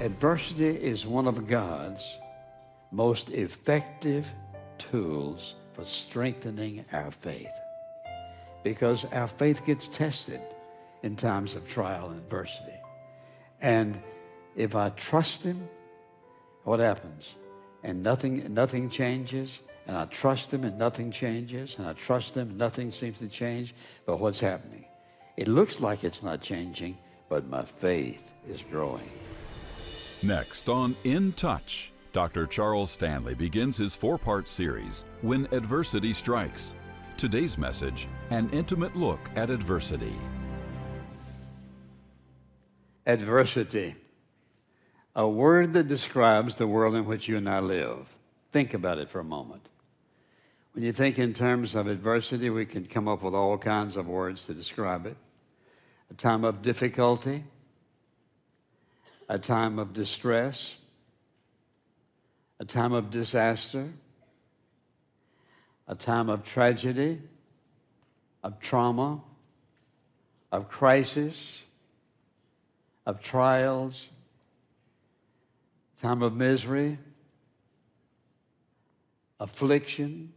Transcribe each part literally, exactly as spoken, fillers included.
Adversity is one of God's most effective tools for strengthening our faith, because our faith gets tested in times of trial and adversity. And if I trust Him, what happens? And nothing, nothing changes, and I trust Him and nothing changes, and I trust Him and nothing seems to change, but what's happening? It looks like it's not changing, but my faith is growing. Next on In Touch, Doctor Charles Stanley begins his four-part series, When Adversity Strikes. Today's message, an intimate look at adversity. Adversity, a word that describes the world in which you and I live. Think about it for a moment. When you think in terms of adversity, we can come up with all kinds of words to describe it. A time of difficulty, a time of distress, a time of disaster, a time of tragedy, of trauma, of crisis, of trials, time of misery, affliction,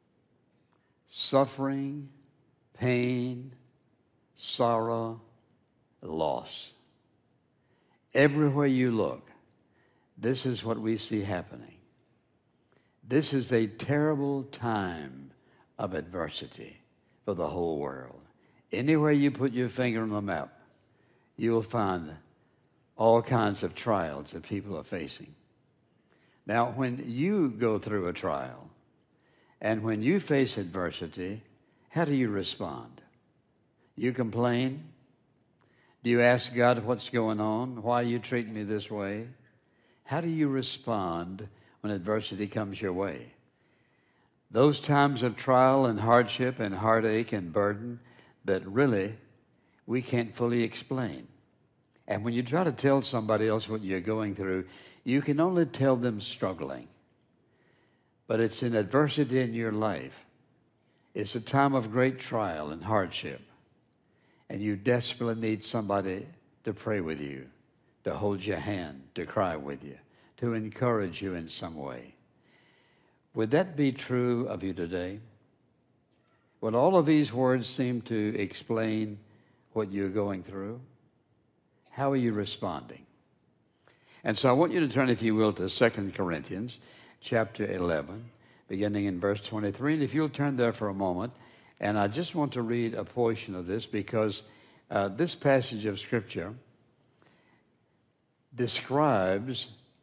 suffering, pain, sorrow, loss. Everywhere you look, this is what we see happening. This is a terrible time of adversity for the whole world. Anywhere you put your finger on the map, you will find all kinds of trials that people are facing. Now, when you go through a trial and when you face adversity, how do you respond? You complain? Do you ask God what's going on? Why are you treating me this way? How do you respond when adversity comes your way? Those times of trial and hardship and heartache and burden that really we can't fully explain. And when you try to tell somebody else what you're going through, you can only tell them struggling. But it's in adversity in your life. It's a time of great trial and hardship. And you desperately need somebody to pray with you, to hold your hand, to cry with you, to encourage you in some way. Would that be true of you today? Would all of these words seem to explain what you're going through? How are you responding? And so I want you to turn, if you will, to Second Corinthians chapter eleven, beginning in verse twenty-three. And if you'll turn there for a moment, and I just want to read a portion of this because uh, this passage of Scripture describes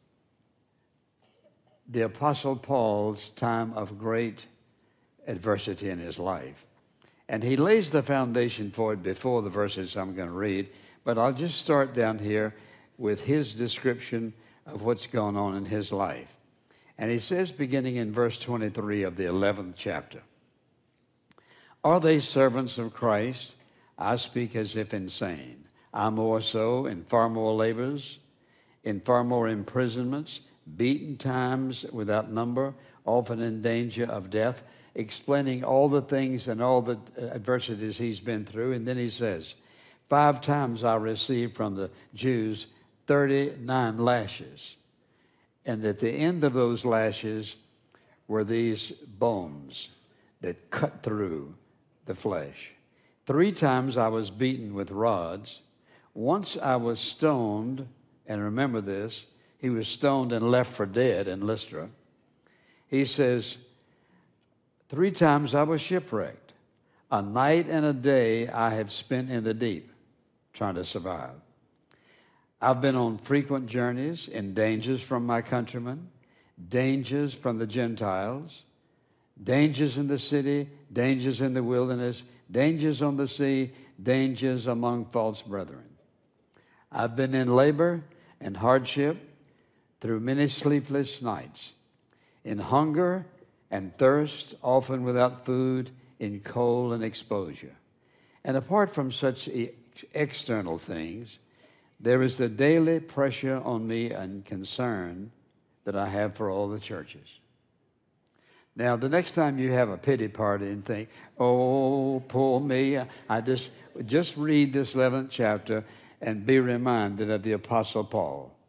the Apostle Paul's time of great adversity in his life. And he lays the foundation for it before the verses I'm going to read, but I'll just start down here with his description of what's going on in his life. And he says, beginning in verse twenty-three of the eleventh chapter, "Are they servants of Christ? I speak as if insane. I more so, in far more labors, in far more imprisonments, beaten times without number, often in danger of death," explaining all the things and all the adversities he's been through. And then he says, "Five times I received from the Jews thirty-nine lashes. And at the end of those lashes were these bones that cut through the flesh. Three times I was beaten with rods. Once I was stoned," and remember this, he was stoned and left for dead in Lystra. He says, "Three times I was shipwrecked. A night and a day I have spent in the deep, trying to survive. I've been on frequent journeys, in dangers from my countrymen, dangers from the Gentiles, dangers in the city, dangers in the wilderness, dangers on the sea, dangers among false brethren. I've been in labor and hardship through many sleepless nights, in hunger and thirst, often without food, in cold and exposure. And apart from such external things, there is the daily pressure on me and concern that I have for all the churches." Now, the next time you have a pity party and think, "Oh, poor me," I just, just read this eleventh chapter and be reminded of the Apostle Paul.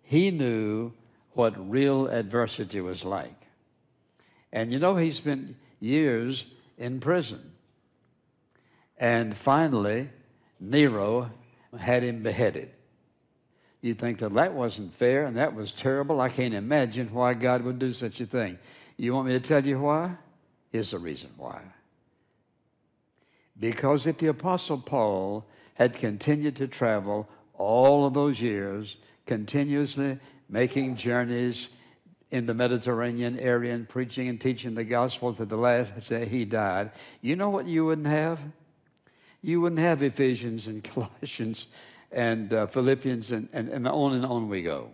he knew what real adversity was like. And you know, he spent years in prison. And finally, Nero had him beheaded. You think that that wasn't fair and that was terrible. I can't imagine why God would do such a thing. You want me to tell you why? Here's the reason why. Because if the Apostle Paul had continued to travel all of those years, continuously making journeys in the Mediterranean area and preaching and teaching the gospel to the last day he died, you know what you wouldn't have? You wouldn't have Ephesians and Colossians and uh, Philippians and, and, and on and on we go.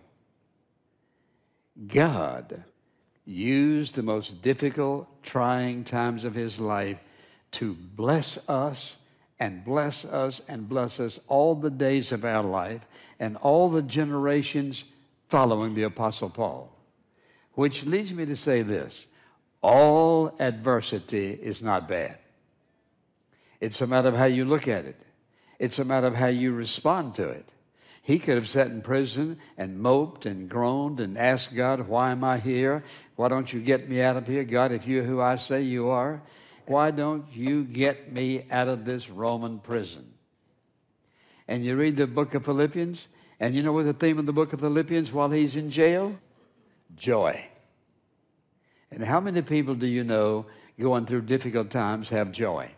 God used the most difficult, trying times of his life to bless us and bless us and bless us all the days of our life and all the generations following the Apostle Paul. Which leads me to say this: all adversity is not bad. It's a matter of how you look at it. It's a matter of how you respond to it. He could have sat in prison and moped and groaned and asked God, why am I here? Why don't you get me out of here? God, if you're who I say you are, why don't you get me out of this Roman prison? And you read the book of Philippians, and you know what the theme of the book of Philippians while he's in jail? Joy. And how many people do you know going through difficult times have joy?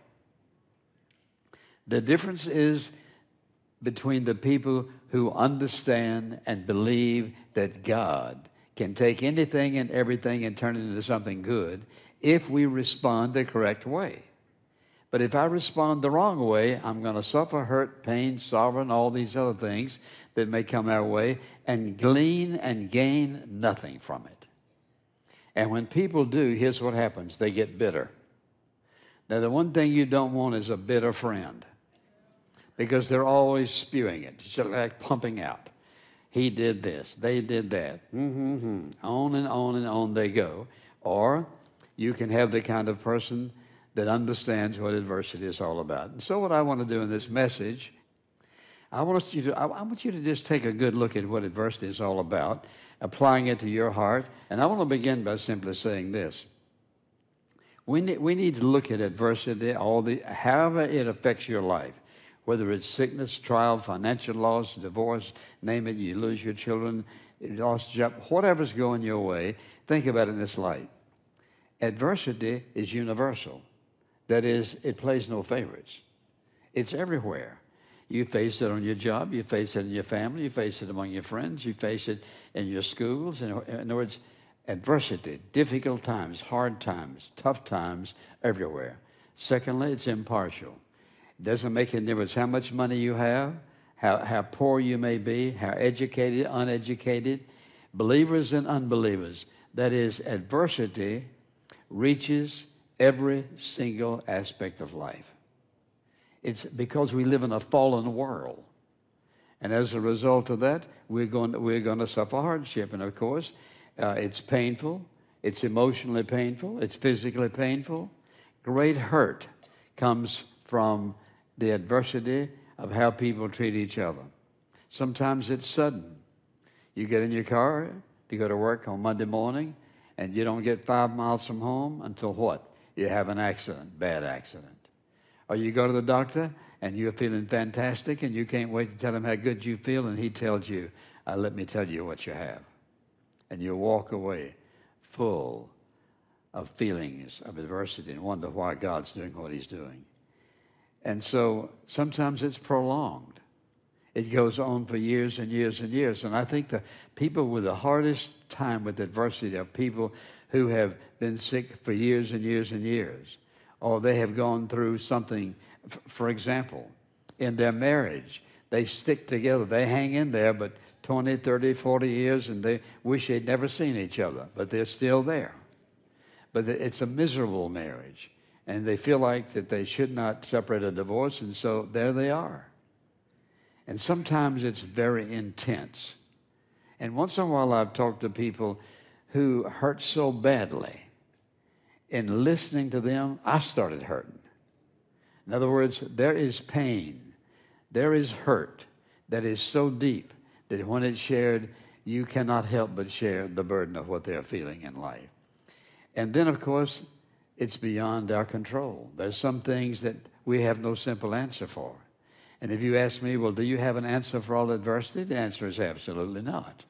The difference is between the people who understand and believe that God can take anything and everything and turn it into something good if we respond the correct way. But if I respond the wrong way, I'm going to suffer hurt, pain, sorrow, and all these other things that may come our way and glean and gain nothing from it. And when people do, here's what happens. They get bitter. Now, the one thing you don't want is a bitter friend, because they're always spewing it, just like pumping out. He did this, they did that. Mm-hmm. On and on and on they go. Or you can have the kind of person that understands what adversity is all about. And so what I want to do in this message, I want you to, I want you to just take a good look at what adversity is all about, applying it to your heart. And I want to begin by simply saying this. We need, we need to look at adversity, all the, however it affects your life. Whether it's sickness, trial, financial loss, divorce, name it, you lose your children, you lost your job, whatever's going your way, think about it in this light. Adversity is universal. That is, it plays no favorites. It's everywhere. You face it on your job, you face it in your family, you face it among your friends, you face it in your schools. In other words, adversity, difficult times, hard times, tough times, everywhere. Secondly, it's impartial. It doesn't make any difference how much money you have, how, how poor you may be, how educated, uneducated, believers and unbelievers. That is, adversity reaches every single aspect of life. It's because we live in a fallen world. And as a result of that, we're going to, we're going to suffer hardship. And of course, uh, it's painful, it's emotionally painful, it's physically painful. Great hurt comes from the adversity of how people treat each other. Sometimes it's sudden. You get in your car to go to work on Monday morning, and you don't get five miles from home until what? You have an accident, bad accident. Or you go to the doctor, and you're feeling fantastic, and you can't wait to tell him how good you feel, and he tells you, uh, let me tell you what you have. And you walk away full of feelings of adversity and wonder why God's doing what he's doing. And so sometimes it's prolonged. It goes on for years and years and years. And I think the people with the hardest time with adversity are people who have been sick for years and years and years. Or they have gone through something, for example, in their marriage. They stick together. They hang in there, but twenty, thirty, forty years, and they wish they'd never seen each other, but they're still there. But it's a miserable marriage. And they feel like that they should not separate a divorce, and so there they are. And sometimes it's very intense. And once in a while I've talked to people who hurt so badly. In listening to them, I started hurting. In other words, there is pain, there is hurt that is so deep that when it's shared, you cannot help but share the burden of what they're feeling in life. And then, of course, it's beyond our control. There's some things that we have no simple answer for. And if you ask me, well, do you have an answer for all adversity? The answer is absolutely not.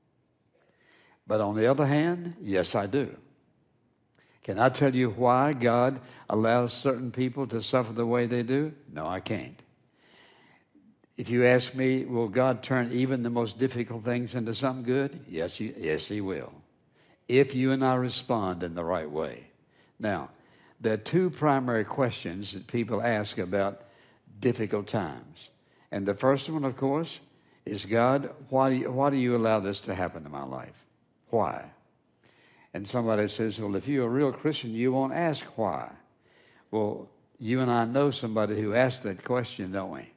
But on the other hand, yes, I do. Can I tell you why God allows certain people to suffer the way they do? No, I can't. If you ask me, will God turn even the most difficult things into something good? Yes, you, yes, He will. If you and I respond in the right way. Now, there are two primary questions that people ask about difficult times. And the first one, of course, is, God, why do you, why do you allow this to happen in my life? Why? And somebody says, well, if you're a real Christian, you won't ask why. Well, you and I know somebody who asked that question, don't we?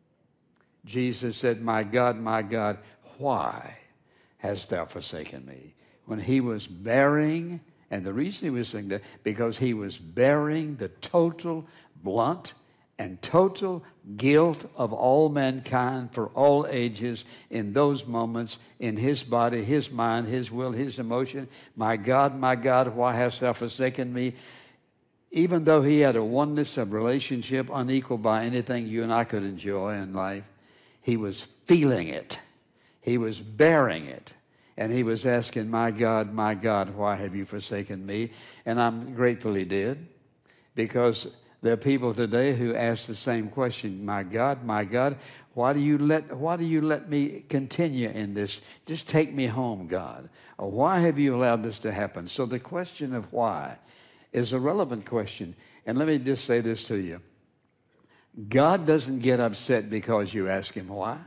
Jesus said, my God, my God, why hast thou forsaken me? When he was bearing, and the reason he was saying that, because he was bearing the total, blunt, and total guilt of all mankind for all ages in those moments, in his body, his mind, his will, his emotion. My God, my God, why hast thou forsaken me? Even though he had a oneness of relationship unequaled by anything you and I could enjoy in life, he was feeling it. He was bearing it. And he was asking, my God, my God, why have you forsaken me? And I'm grateful he did, because there are people today who ask the same question, my God, my God, why do you let, why do you let me continue in this? Just take me home, God. Or why have you allowed this to happen? So the question of why is a relevant question. And let me just say this to you. God doesn't get upset because you ask him why.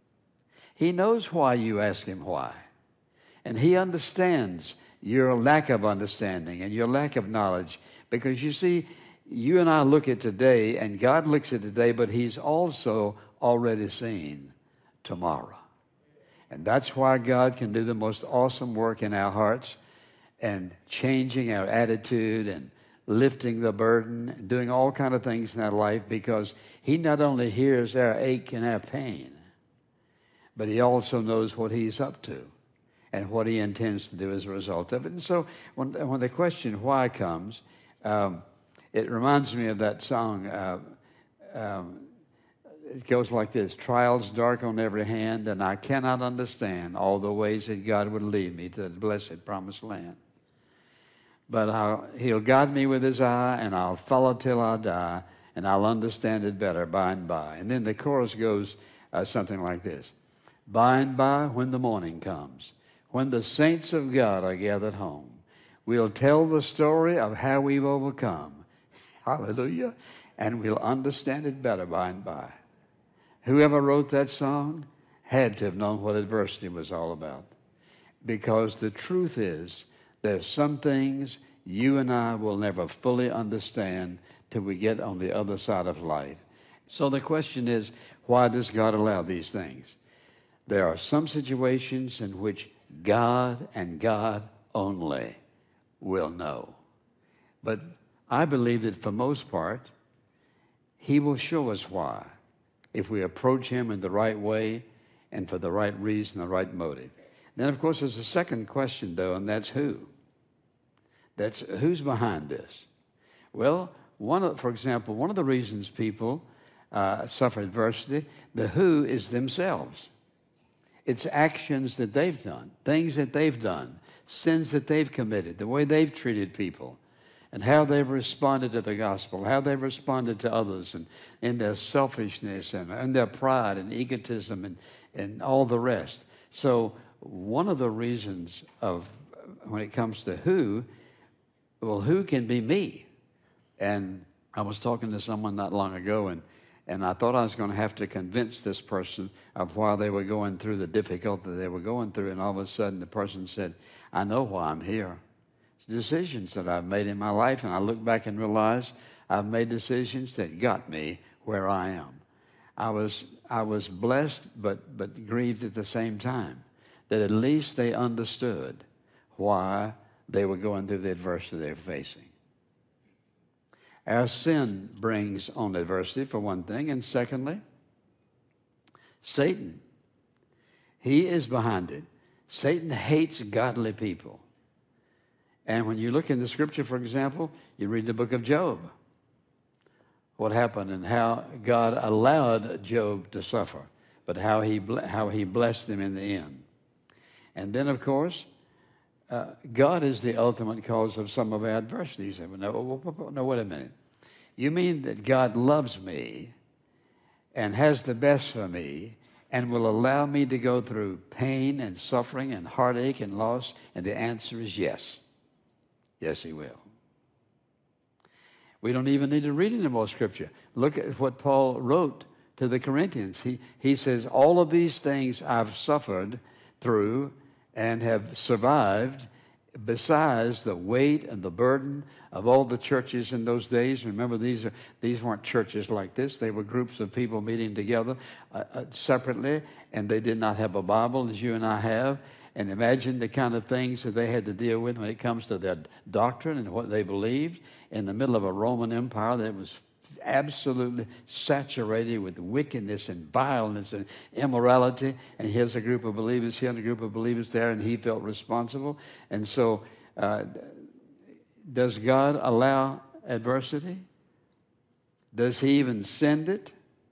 He knows why you ask him why. And he understands your lack of understanding and your lack of knowledge. Because you see, you and I look at today, and God looks at today, but he's also already seen tomorrow. And that's why God can do the most awesome work in our hearts and changing our attitude and lifting the burden, and doing all kinds of things in our life, because he not only hears our ache and our pain, but he also knows what he's up to and what he intends to do as a result of it. And so when, when the question why comes, um, it reminds me of that song. Uh, um, it goes like this: trials dark on every hand, and I cannot understand all the ways that God would lead me to the blessed promised land. But I'll, he'll guide me with his eye, and I'll follow till I die, and I'll understand it better by and by. And then the chorus goes uh, something like this: by and by, when the morning comes, when the saints of God are gathered home, we'll tell the story of how we've overcome. Hallelujah. And we'll understand it better by and by. Whoever wrote that song had to have known what adversity was all about. Because the truth is, there's some things you and I will never fully understand till we get on the other side of life. So the question is, why does God allow these things? There are some situations in which God and God only will know. But I believe that for most part, he will show us why if we approach him in the right way and for the right reason, the right motive. Then, of course, there's a second question, though, and that's who. That's who's behind this. Well, one of, for example, one of the reasons people uh, suffer adversity, the who is themselves. It's actions that they've done, things that they've done, sins that they've committed, the way they've treated people, and how they've responded to the gospel, how they've responded to others, and in their selfishness and, and their pride and egotism and, and all the rest. So one of the reasons of when it comes to who, well, who can be me? And I was talking to someone not long ago, and, and I thought I was going to have to convince this person of why they were going through the difficulty they were going through, and all of a sudden the person said, I know why I'm here. Decisions that I've made in my life, and I look back and realize I've made decisions that got me where I am. I was I was blessed, but but grieved at the same time, that at least they understood why they were going through the adversity they were facing. Our sin brings on adversity, for one thing, and secondly, Satan. He is behind it. Satan hates godly people. And when you look in the scripture, for example, you read the book of Job. What happened and how God allowed Job to suffer, but how he, how he blessed him in the end. And then, of course, uh, God is the ultimate cause of some of our adversity. You say, well, no, no, wait a minute. You mean that God loves me and has the best for me and will allow me to go through pain and suffering and heartache and loss? And the answer is yes. Yes, he will. We don't even need to read any more scripture. Look at what Paul wrote to the Corinthians. He, he says, all of these things I've suffered through and have survived, besides the weight and the burden of all the churches in those days. Remember, these, are, these weren't churches like this. They were groups of people meeting together uh, uh, separately, and they did not have a Bible as you and I have. And imagine the kind of things that they had to deal with when it comes to their doctrine and what they believed in the middle of a Roman Empire that was absolutely saturated with wickedness and violence and immorality. And here's a group of believers here and a group of believers there, and he felt responsible. And so uh, does God allow adversity? Does he even send it?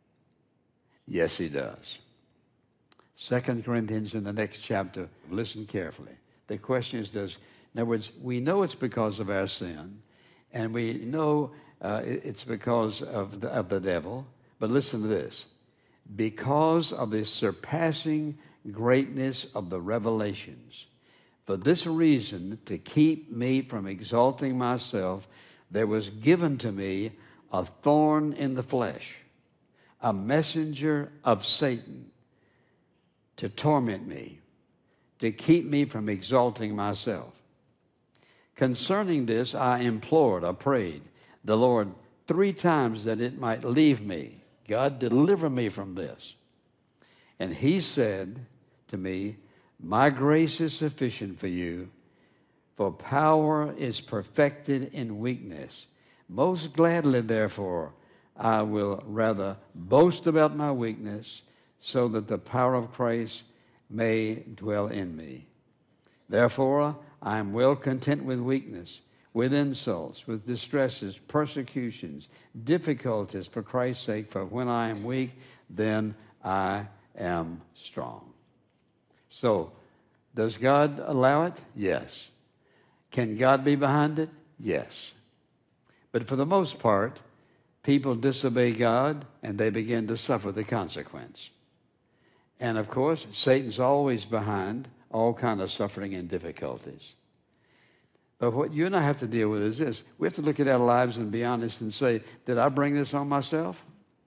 Yes, he does. Second Corinthians in the next chapter, listen carefully. The question is, does, in other words, we know it's because of our sin, and we know uh, it's because of the, of the devil, but listen to this. Because of the surpassing greatness of the revelations, for this reason, to keep me from exalting myself, there was given to me a thorn in the flesh, a messenger of Satan, to torment me, to keep me from exalting myself. Concerning this, I implored, I prayed the Lord three times that it might leave me. God, deliver me from this. And he said to me, my grace is sufficient for you, for power is perfected in weakness. Most gladly, therefore, I will rather boast about my weakness, so that the power of Christ may dwell in me. Therefore, I am well content with weakness, with insults, with distresses, persecutions, difficulties for Christ's sake, for when I am weak, then I am strong. So, does God allow it? Yes. Can God be behind it? Yes. But for the most part, people disobey God and they begin to suffer the consequence. And of course, Satan's always behind all kind of suffering and difficulties. But what you and I have to deal with is this. We have to look at our lives and be honest and say, did I bring this on myself?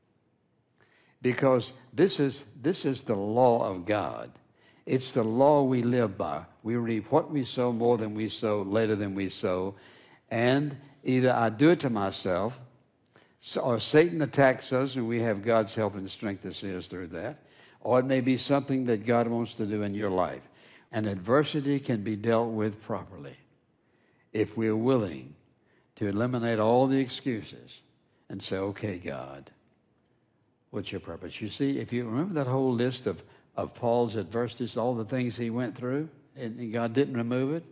Because this is, this is the law of God. It's the law we live by. We reap what we sow more than we sow, later than we sow. And either I do it to myself, or Satan attacks us and we have God's help and strength to see us through that. Or it may be something that God wants to do in your life. And adversity can be dealt with properly if we're willing to eliminate all the excuses and say, okay, God, what's your purpose? You see, if you remember that whole list of, of Paul's adversities, all the things he went through, and God didn't remove it,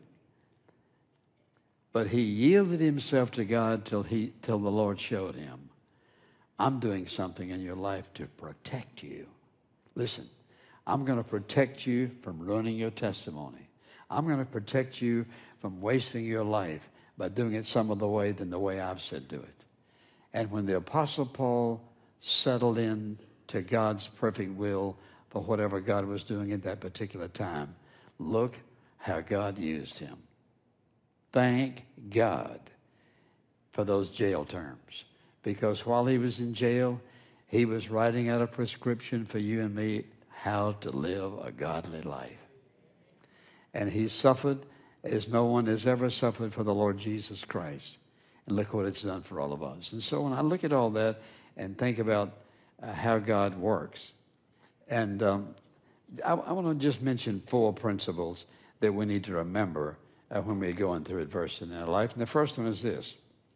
but he yielded himself to God till, he, till the Lord showed him, I'm doing something in your life to protect you. Listen, I'm going to protect you from ruining your testimony. I'm going to protect you from wasting your life by doing it some other way than the way I've said do it. And when the Apostle Paul settled in to God's perfect will for whatever God was doing at that particular time, look how God used him. Thank God for those jail terms. Because while he was in jail, he was writing out a prescription for you and me how to live a godly life. And he suffered as no one has ever suffered for the Lord Jesus Christ. And look what it's done for all of us. And so when I look at all that and think about uh, how God works, and um, I, I want to just mention four principles that we need to remember uh, when we're going through adversity in our life. And the first one is this.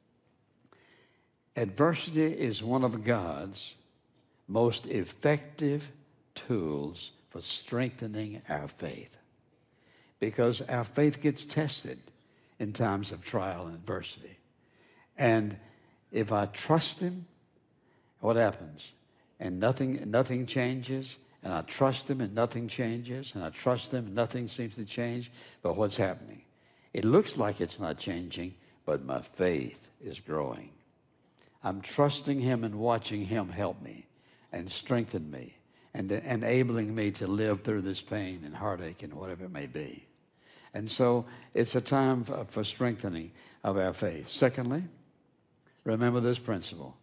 Adversity is one of God's most effective tools for strengthening our faith. because our faith gets tested in times of trial and adversity. And if I trust him, what happens? And nothing, nothing changes, and I trust him and nothing changes, and I trust him and nothing seems to change, but what's happening? It looks like it's not changing, but my faith is growing. I'm trusting him and watching him help me and strengthen me and enabling me to live through this pain and heartache and whatever it may be. And so it's a time for, for strengthening of our faith. Secondly, remember this principle.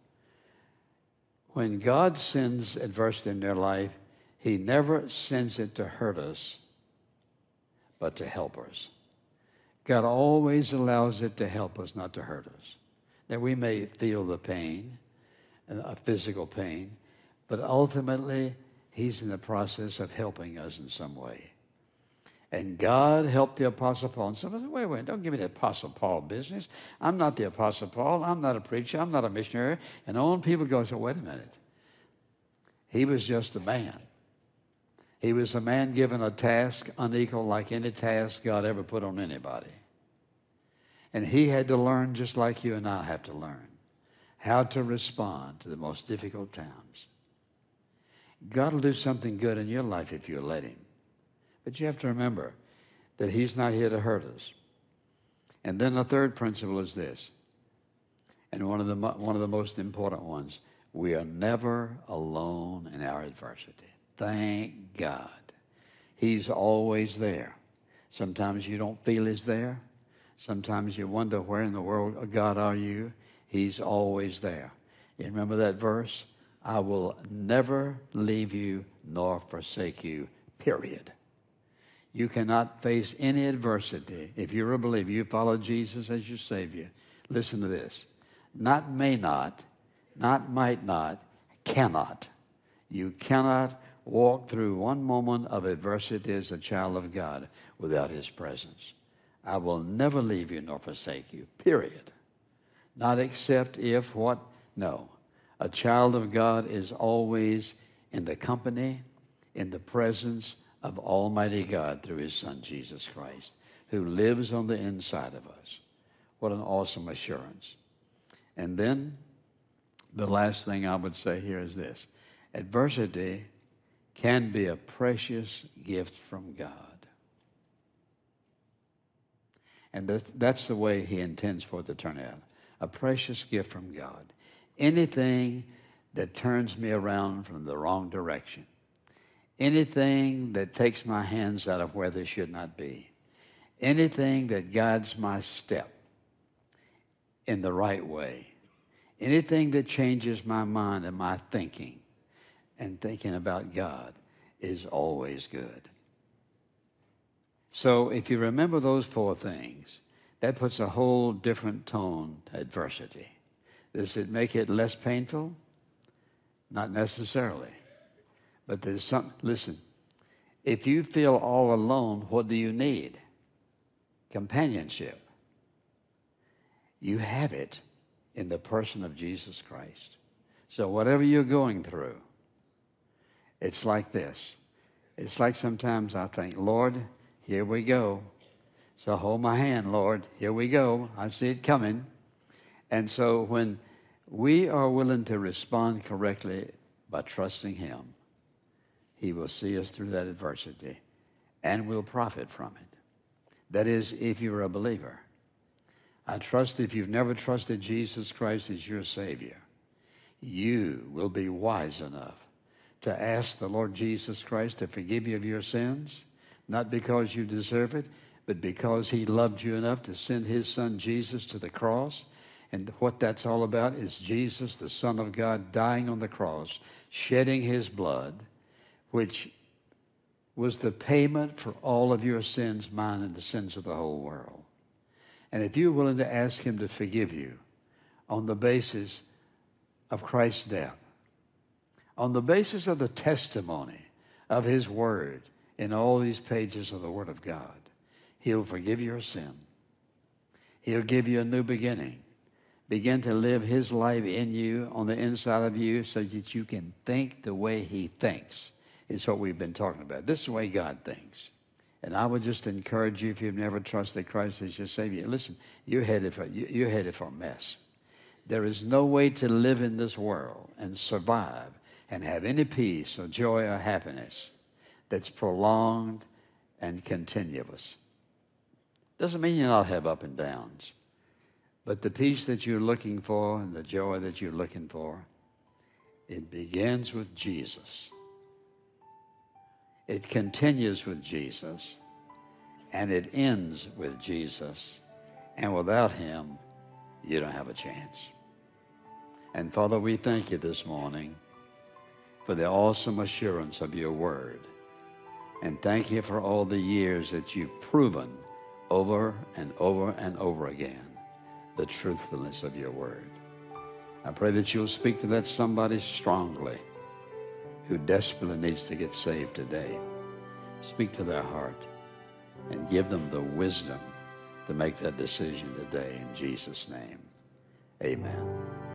When God sends adversity in their life, he never sends it to hurt us, but to help us. God always allows it to help us, not to hurt us. That we may feel the pain, a physical pain, but ultimately, he's in the process of helping us in some way. And God helped the Apostle Paul. And somebody said, wait, wait, don't give me the Apostle Paul business. I'm not the Apostle Paul. I'm not a preacher. I'm not a missionary. And all people go, so wait a minute. He was just a man. He was a man given a task unequal like any task God ever put on anybody. And he had to learn just like you and I have to learn how to respond to the most difficult times. God will do something good in your life if you let him. But you have to remember that he's not here to hurt us. And then the third principle is this, and one of the, one of the most important ones, we are never alone in our adversity. Thank God. He's always there. Sometimes you don't feel he's there. Sometimes you wonder, where in the world, oh God, are you? He's always there. You remember that verse? I will never leave you nor forsake you, period. You cannot face any adversity. If you're a believer, you follow Jesus as your Savior. Listen to this. Not may not, not might not, cannot. You cannot walk through one moment of adversity as a child of God without his presence. I will never leave you nor forsake you, period. Not except if what? No. A child of God is always in the company, in the presence of Almighty God through his Son, Jesus Christ, who lives on the inside of us. What an awesome assurance. And then the last thing I would say here is this. Adversity can be a precious gift from God. And that's the way he intends for it to turn out. A precious gift from God. Anything that turns me around from the wrong direction. Anything that takes my hands out of where they should not be. Anything that guides my step in the right way. Anything that changes my mind and my thinking and thinking about God is always good. So if you remember those four things, that puts a whole different tone to adversity. Does it make it less painful? Not necessarily. But there's some, listen, if you feel all alone, what do you need? Companionship. You have it in the person of Jesus Christ. So whatever you're going through, it's like this. It's like sometimes I think, Lord, here we go. So hold my hand, Lord. Here we go. I see it coming. And so when we are willing to respond correctly by trusting him, he will see us through that adversity and we'll profit from it. That is, if you're a believer. I trust if you've never trusted Jesus Christ as your Savior, you will be wise enough to ask the Lord Jesus Christ to forgive you of your sins, not because you deserve it, but because he loved you enough to send his son Jesus to the cross. And what that's all about is Jesus, the Son of God, dying on the cross, shedding his blood, which was the payment for all of your sins, mine, and the sins of the whole world. And if you're willing to ask him to forgive you on the basis of Christ's death, on the basis of the testimony of his word in all these pages of the Word of God, he'll forgive your sin. He'll give you a new beginning. Begin to live his life in you, on the inside of you, so that you can think the way he thinks. Is what we've been talking about. This is the way God thinks. And I would just encourage you, if you've never trusted Christ as your Savior, listen, you're headed for, you're headed for a mess. There is no way to live in this world and survive and have any peace or joy or happiness that's prolonged and continuous. Doesn't mean you not have up and downs, but the peace that you're looking for and the joy that you're looking for, it begins with Jesus. It continues with Jesus, and it ends with Jesus. And without him, you don't have a chance. And Father, we thank you this morning for the awesome assurance of your word. And thank you for all the years that you've proven over and over and over again the truthfulness of your word. I pray that you'll speak to that somebody strongly who desperately needs to get saved today. Speak to their heart and give them the wisdom to make that decision today in Jesus' name. Amen.